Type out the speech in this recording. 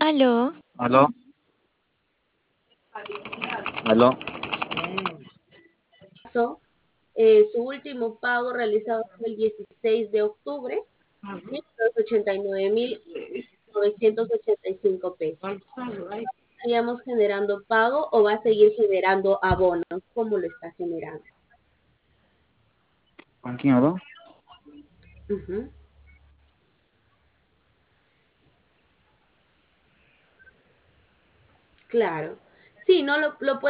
Aló, ¿Aló? ¿Aló? Su último pago realizado fue el 16 de octubre y 89.985 pesos. ¿Estaríamos generando pago o va a seguir generando abonos? ¿Cómo lo está generando? ¿Con quién habló? Ujú. Claro. Sí, no lo puede